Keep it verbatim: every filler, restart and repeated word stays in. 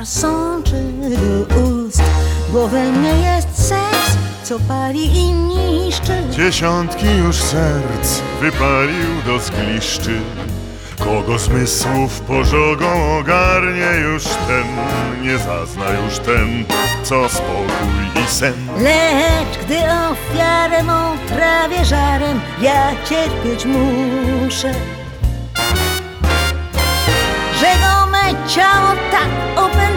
sączy do ust, bo we mnie jest seks, co pali i niszczy. Dziesiątki już serc wypalił do zgliszczy. Kogo zmysłów pożogą ogarnie już ten, nie zazna już ten, co spokój i sen. Lecz gdy ofiarę mą trawię żarem, ja cierpieć muszę, że go me ciało tak opętało.